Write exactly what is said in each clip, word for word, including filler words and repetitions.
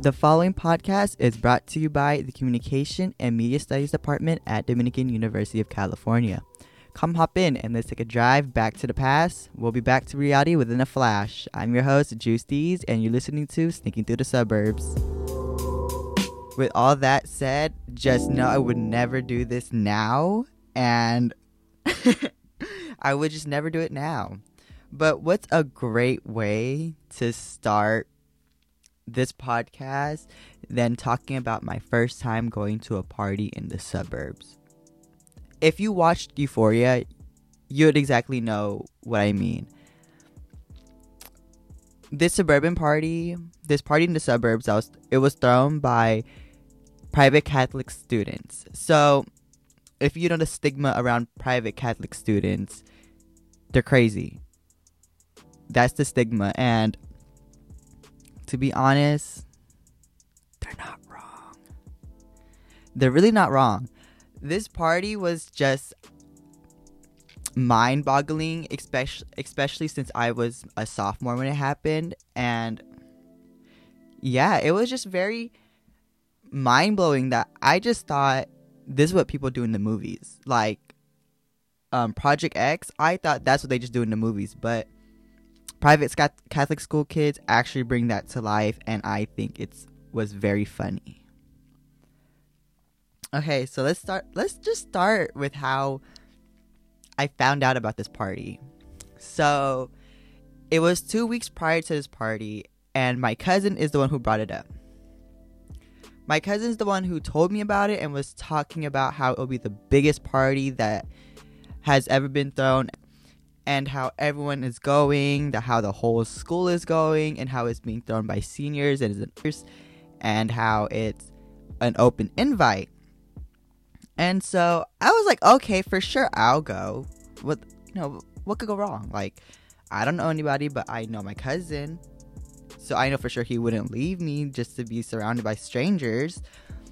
The following podcast is brought to you by the Communication and Media Studies Department at Dominican University of California. Come hop in and let's take a drive back to the past. We'll be back to reality within a flash. I'm your host, Juice Dees, and you're listening to Sneaking Through the Suburbs. With all that said, just know I would never do this now, and I would just never do it now. But what's a great way to start this podcast than talking about my first time going to a party in the suburbs? If you watched Euphoria, you would exactly know what I mean. This suburban party, this party in the suburbs, I was, it was thrown by private Catholic students. So, if you know the stigma around private Catholic students, they're crazy. That's the stigma, and to be honest, they're not wrong. They're really not wrong. This party was just mind-boggling, especially, especially since I was a sophomore when it happened. And yeah, it was just very mind-blowing that I just thought this is what people do in the movies. Like um, Project X, I thought that's what they just do in the movies. But private Catholic school kids actually bring that to life, and I think it's was very funny. Okay, so let's start. Let's just start with how I found out about this party. So it was two weeks prior to this party, and my cousin is the one who brought it up. My cousin's the one who told me about it and was talking about how it'll be the biggest party that has ever been thrown, and how everyone is going, that how the whole school is going, and how it's being thrown by seniors and and how it's an open invite. And so I was like, okay, for sure, I'll go. What you know, what could go wrong? Like, I don't know anybody, but I know my cousin, so I know for sure he wouldn't leave me just to be surrounded by strangers.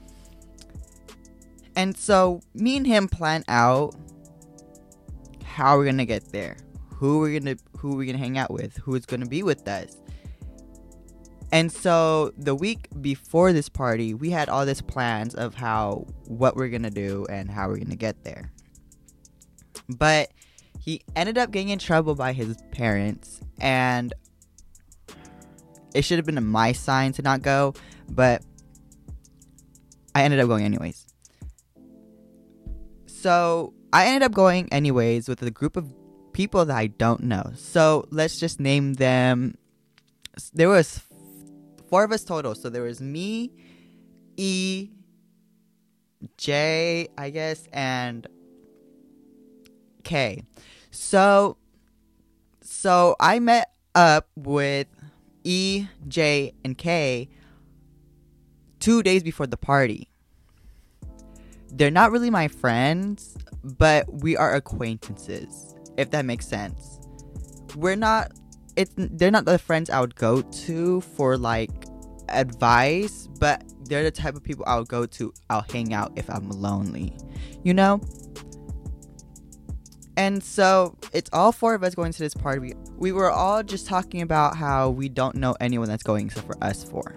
And so me and him plan out how we're gonna get there, who we're gonna who we're gonna hang out with, who's gonna be with us. And so the week before this party, we had all these plans of how what we're gonna do and how we're gonna get there. But he ended up getting in trouble by his parents, and it should have been a my sign to not go, but I ended up going anyways. So I ended up going anyways with a group of people that I don't know. So let's just name them. There was four of us total. So there was me, E, J, I guess, and K. So, so I met up with E, J, and K two days before the party. They're not really my friends, but we are acquaintances, if that makes sense. We're not, it's, they're not the friends I would go to for, like, advice, but they're the type of people I would go to, I'll hang out if I'm lonely, you know? And so, it's all four of us going to this party. We, we were all just talking about how we don't know anyone that's going except for us four.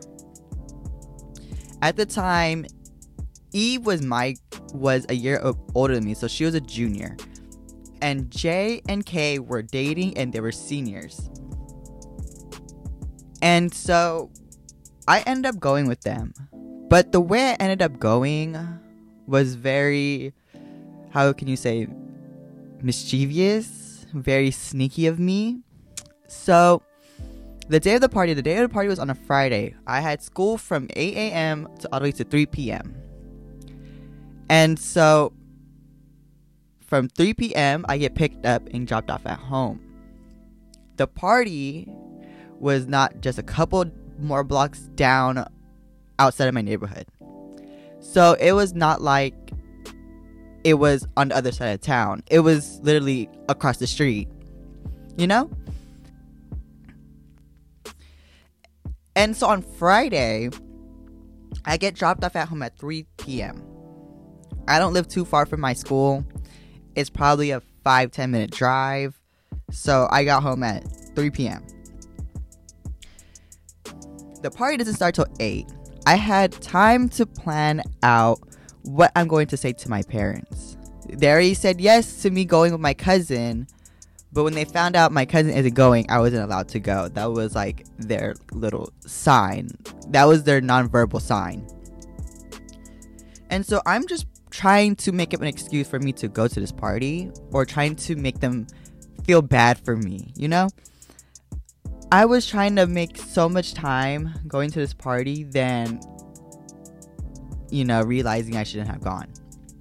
At the time, Eve was my was a year older than me, so she was a junior. And J and K were dating, and they were seniors. And so I ended up going with them. But the way I ended up going was very, how can you say, mischievous, very sneaky of me. So the day of the party, the day of the party was on a Friday. I had school from eight a.m. to all the way to three p.m. And so from three p.m. I get picked up and dropped off at home. The party was not just a couple more blocks down outside of my neighborhood. So it was not like it was on the other side of town. It was literally across the street, you know? And so on Friday, I get dropped off at home at three p.m. I don't live too far from my school. It's probably a five to ten minute drive. So I got home at three p.m. The party doesn't start till eight. I had time to plan out what I'm going to say to my parents. They already said yes to me going with my cousin, but when they found out my cousin isn't going, I wasn't allowed to go. That was like their little sign. That was their nonverbal sign. And so I'm just trying to make up an excuse for me to go to this party, or trying to make them feel bad for me, you know? I was trying to make so much time going to this party than, you know, realizing I shouldn't have gone.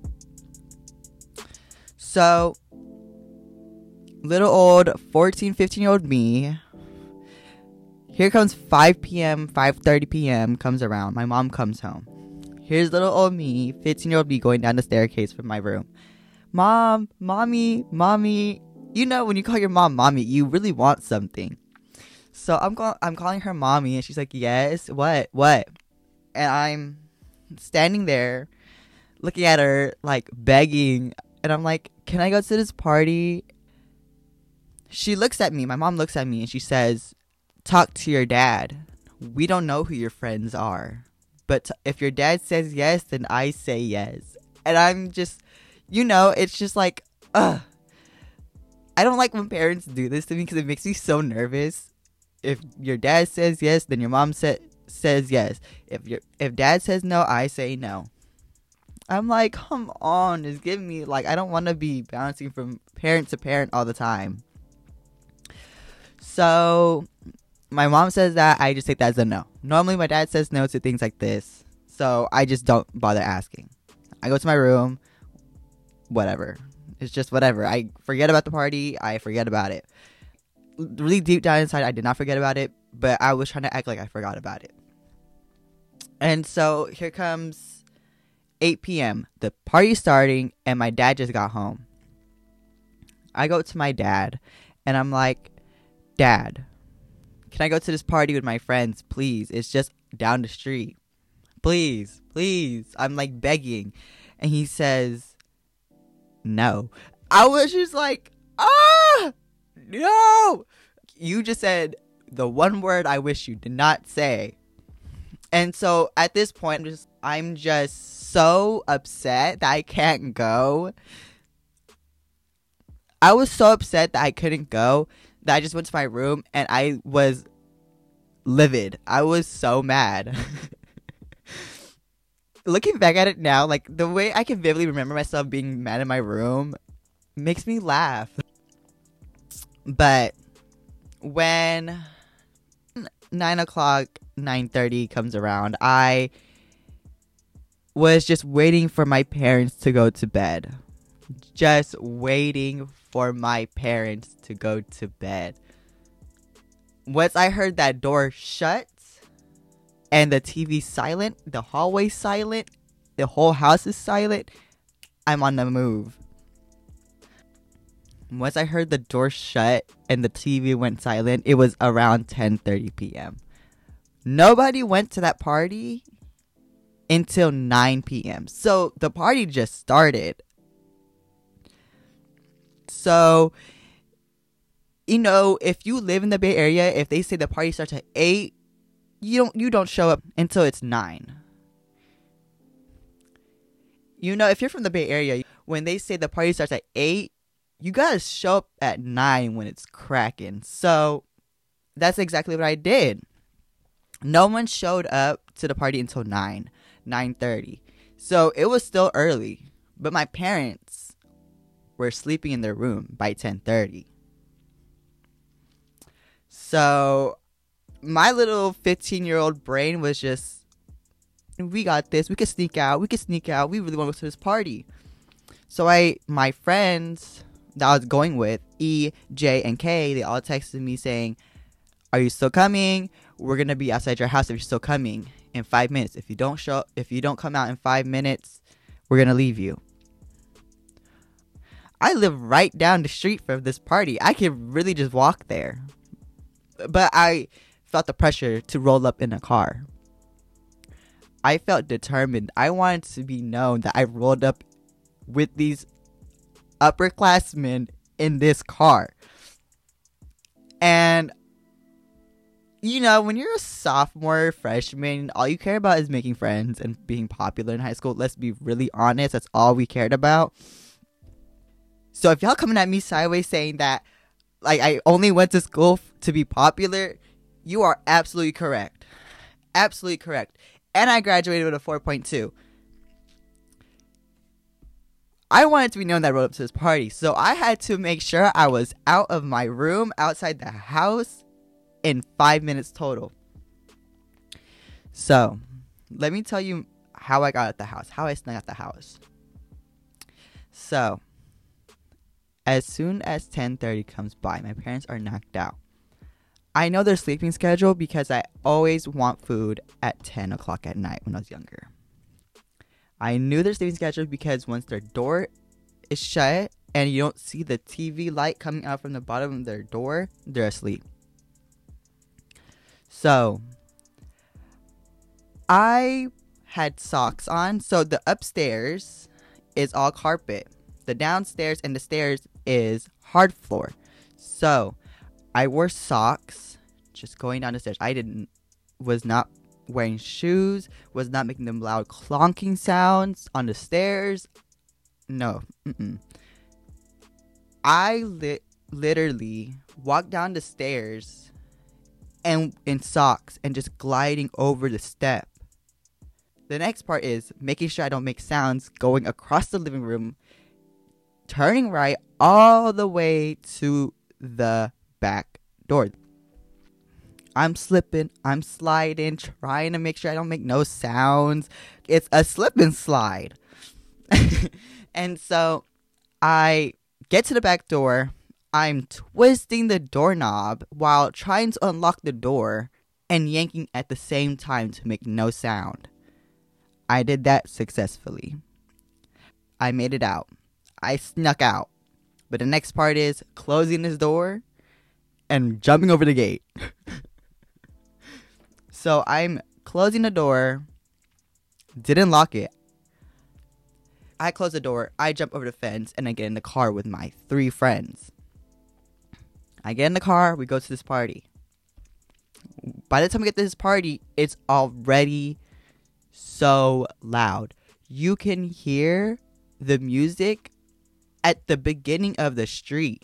So, little old fourteen, fifteen year old me, here comes five p.m., five thirty p.m. comes around. My mom comes home. Here's little old me, fifteen year old me, going down the staircase from my room. Mom, mommy, mommy. You know, when you call your mom mommy, you really want something. So I'm call- I'm calling her mommy, and she's like, yes, what, what? And I'm standing there looking at her, like, begging. And I'm like, can I go to this party? She looks at me. My mom looks at me, and she says, talk to your dad. We don't know who your friends are. But t- if your dad says yes, then I say yes. And I'm just, you know, it's just like, ugh. I don't like when parents do this to me because it makes me so nervous. If your dad says yes, then your mom sa- says yes. If your if dad says no, I say no. I'm like, come on, just give me, like, I don't want to be bouncing from parent to parent all the time. So my mom says that, I just take that as a no. Normally my dad says no to things like this, so I just don't bother asking. I go to my room, whatever. It's just whatever. I forget about the party. I forget about it. Really deep down inside, I did not forget about it, but I was trying to act like I forgot about it. And so here comes eight p.m. The party's starting, and my dad just got home. I go to my dad, and I'm like, Dad, can I go to this party with my friends, please? It's just down the street. Please, please. I'm like begging. And he says, no. I was just like, ah, no. You just said the one word I wish you did not say. And so at this point, I'm just, I'm just so upset that I can't go. I was so upset that I couldn't go that I just went to my room and I was livid. I was so mad. Looking back at it now, like, the way I can vividly remember myself being mad in my room makes me laugh. But when nine o'clock, nine thirty comes around, I was just waiting for my parents to go to bed. Just waiting for my parents to go to bed. Once I heard that door shut and the T V silent, the hallway silent, the whole house is silent, I'm on the move. Once I heard the door shut and the T V went silent, it was around ten thirty p.m. Nobody went to that party until nine p.m. So the party just started. So, you know, if you live in the Bay Area, if they say the party starts at eight, you don't you don't show up until it's nine. You know, if you're from the Bay Area, when they say the party starts at eight, you gotta show up at nine when it's cracking. So that's exactly what I did. No one showed up to the party until nine, nine thirty. So it was still early, but my parents were sleeping in their room by ten thirty. So my little fifteen-year-old brain was just, we got this. We could sneak out. We could sneak out. We really want to go to this party. So I, my friends that I was going with, E, J, and K, they all texted me saying, are you still coming? We're going to be outside your house if you're still coming in five minutes. If you don't show, if you don't come out in five minutes, we're going to leave you. I live right down the street from this party. I could really just walk there. But I felt the pressure to roll up in a car. I felt determined. I wanted to be known that I rolled up with these upperclassmen in this car. And you know, when you're a sophomore, freshman, all you care about is making friends and being popular in high school. Let's be really honest. That's all we cared about. So if y'all coming at me sideways saying that, like, I only went to school f- to be popular, you are absolutely correct. Absolutely correct. And I graduated with a four point two. I wanted to be known that I rode up to this party. So I had to make sure I was out of my room, outside the house, in five minutes total. So, let me tell you how I got at the house, how I snuck at the house. So, as soon as ten thirty comes by, my parents are knocked out. I know their sleeping schedule because I always want food at ten o'clock at night when I was younger. I knew their sleeping schedule because once their door is shut and you don't see the T V light coming out from the bottom of their door, they're asleep. So, I had socks on. So, the upstairs is all carpet. The downstairs and the stairs is hard floor. So, I wore socks just going down the stairs. I didn't, was not wearing shoes, was not making them loud clonking sounds on the stairs. No. Mm-mm. I li- literally walked down the stairs and in socks and just gliding over the step. The next part is making sure I don't make sounds going across the living room, turning right all the way to the back door. I'm slipping, I'm sliding, trying to make sure I don't make no sounds. It's a slip and slide. And so I get to the back door. I'm twisting the doorknob while trying to unlock the door and yanking at the same time to make no sound. I did that successfully. I made it out. I snuck out. But the next part is closing this door and jumping over the gate. So I'm closing the door. Didn't lock it. I close the door. I jump over the fence and I get in the car with my three friends. I get in the car. We go to this party. By the time we get to this party, it's already so loud. You can hear the music at the beginning of the street.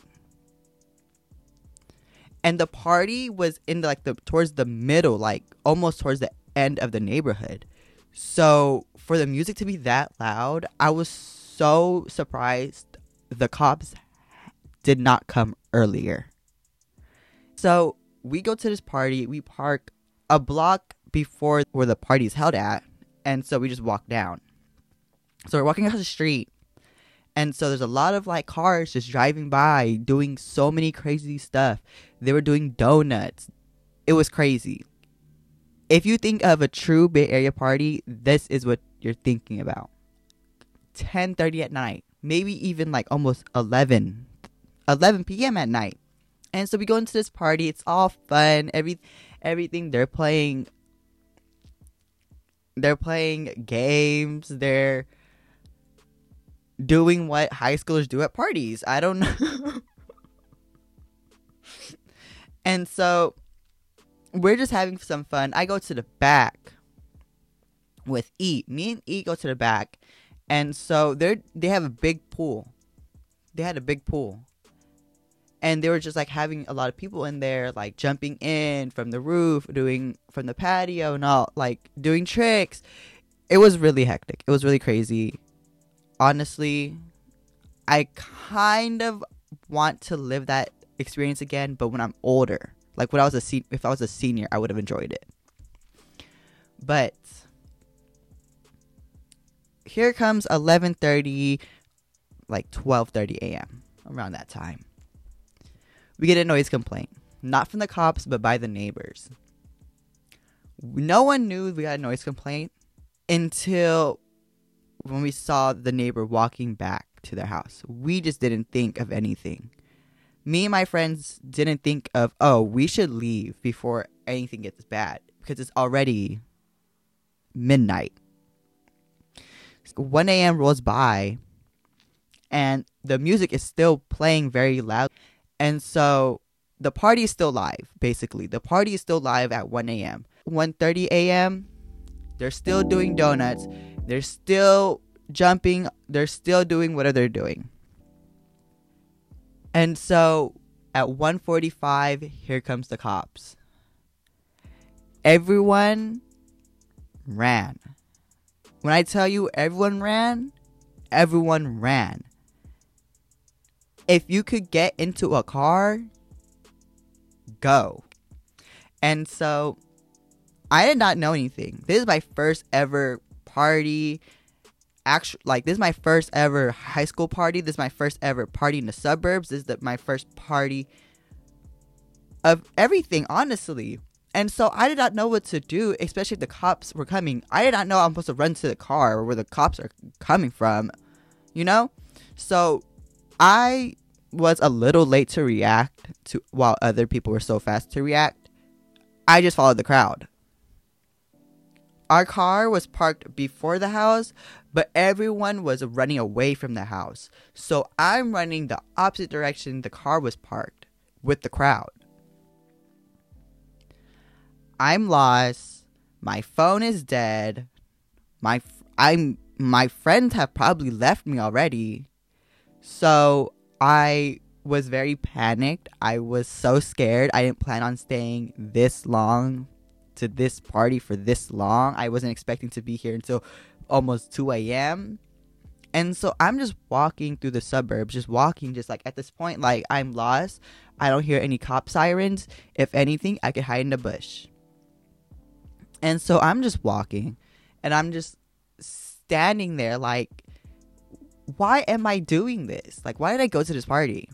And the party was in the, like the towards the middle, like almost towards the end of the neighborhood. So for the music to be that loud, I was so surprised the cops did not come earlier. So we go to this party. We park a block before where the party is held at. And so we just walk down. So we're walking across the street. And so there's a lot of like cars just driving by doing so many crazy stuff. They were doing donuts. It was crazy. If you think of a true Bay Area party, this is what you're thinking about. ten thirty at night. Maybe even like almost eleven p.m. at night. And so we go into this party. It's all fun. Every, everything they're playing. They're playing games. They're doing what high schoolers do at parties. I don't know. And so we're just having some fun. I go to the back with E. Me and E go to the back. And so they they have a big pool. They had a big pool. And they were just like having a lot of people in there, like jumping in from the roof, doing from the patio and all, like doing tricks. It was really hectic. It was really crazy. Honestly, I kind of want to live that experience again, but when I'm older. Like when I was a se- if I was a senior, I would have enjoyed it. But here comes eleven thirty, like twelve thirty a.m. around that time. We get a noise complaint, not from the cops, but by the neighbors. No one knew we got a noise complaint until when we saw the neighbor walking back to their house. We just didn't think of anything. Me and my friends didn't think of, oh, we should leave before anything gets bad because it's already midnight. one a.m. rolls by and the music is still playing very loud. And so the party is still live, basically. The party is still live at one a.m. one thirty a.m., they're still doing donuts. They're still jumping. They're still doing whatever they're doing. And so at one forty-five, here comes the cops. Everyone ran. When I tell you everyone ran, everyone ran. If you could get into a car, go. And so I did not know anything. This is my first ever party. Actually, like, this is my first ever high school party. This is my first ever party in the suburbs. This is the, my first party of everything, honestly. And so I did not know what to do, especially if the cops were coming. I did not know I'm supposed to run to the car or where the cops are coming from, you know? So I was a little late to react to while other people were so fast to react. I just followed the crowd. Our car was parked before the house, but everyone was running away from the house. So I'm running the opposite direction the car was parked with the crowd. I'm lost. My phone is dead. My I'm my friends have probably left me already. So I was very panicked. I was so scared. I didn't plan on staying this long to this party for this long. I wasn't expecting to be here until almost two a.m. And so I'm just walking through the suburbs, just walking, just like at this point, like, I'm lost. I don't hear any cop sirens. If anything, I could hide in the bush. And so I'm just walking, and I'm just standing there like, why am I doing this? Like, why did I go to this party?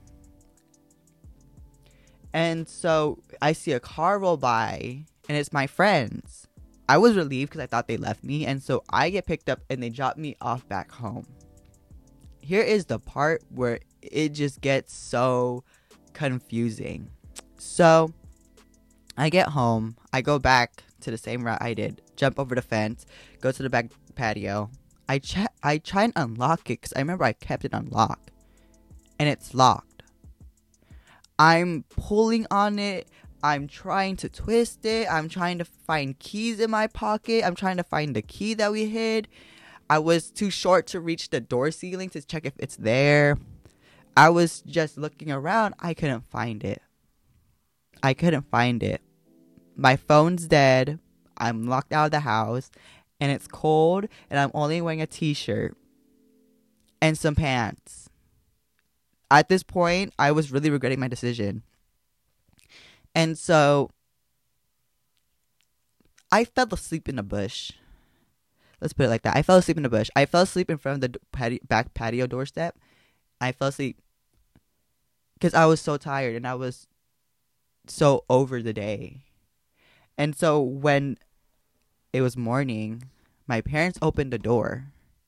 And so I see a car roll by, and it's my friends. I was relieved because I thought they left me. And so I get picked up and they drop me off back home. Here is the part where it just gets so confusing. So I get home. I go back to the same route I did. Jump over the fence. Go to the back patio. I, ch- I try and unlock it because I remember I kept it unlocked. And it's locked. I'm pulling on it. I'm trying to twist it. I'm trying to find keys in my pocket. I'm trying to find the key that we hid. I was too short to reach the door ceiling to check if it's there. I was just looking around. I couldn't find it. I couldn't find it. My phone's dead. I'm locked out of the house. And it's cold. And I'm only wearing a t-shirt. And some pants. At this point, I was really regretting my decision. And so I fell asleep in a bush. Let's put it like that. I fell asleep in the bush. I fell asleep in front of the patio, back patio doorstep. I fell asleep because I was so tired and I was so over the day. And so when it was morning, my parents opened the door.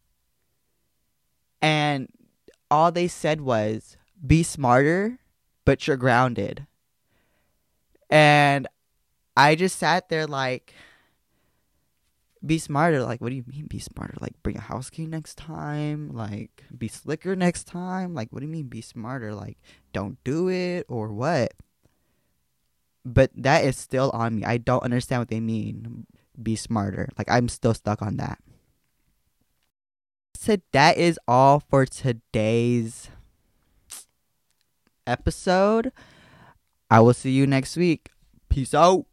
And all they said was, be smarter, but you're grounded. And I just sat there like, be smarter. Like, what do you mean be smarter? Like, bring a house key next time? Like, be slicker next time? Like, what do you mean be smarter? Like, don't do it or what? But that is still on me. I don't understand what they mean. Be smarter. Like, I'm still stuck on that. So that is all for today's episode. I will see you next week. Peace out.